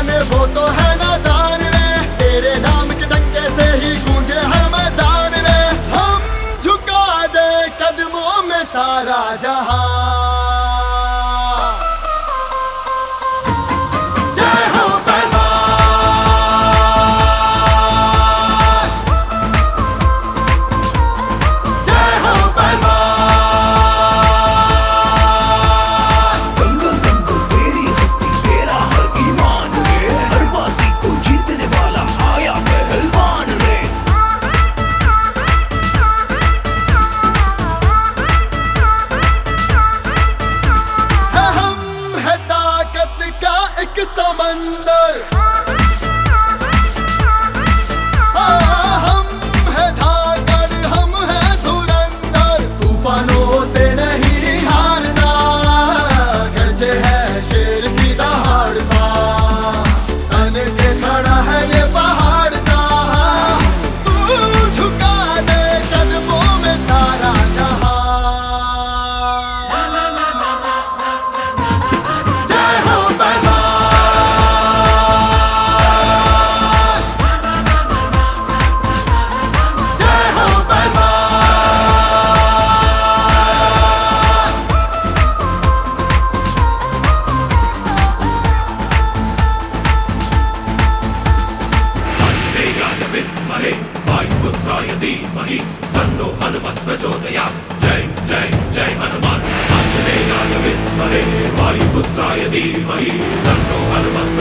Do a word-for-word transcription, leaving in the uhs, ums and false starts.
जाने वो तो है नादान रे, तेरे नाम के डंके से ही गूंजे हर मैदान रे। हम झुका दे कदमों में सारा जहां। समंदर हम है धाकर, हम है धुरंधर, तूफानों से नहीं हारना, गरजे है शेर की दहाड़ सा, तन के खड़ा है ये पहाड़ सा। तू झुका दे कदमों में सारा जहां। जय हो पहलवान, वायुपुत्राय धीमहि तन्नो हनुमत् प्रचोदयात्। जय जय जय हनुमान। आंजनेयाय विद्महे वायुपुत्राय धीमहि तन्नो हनुमत्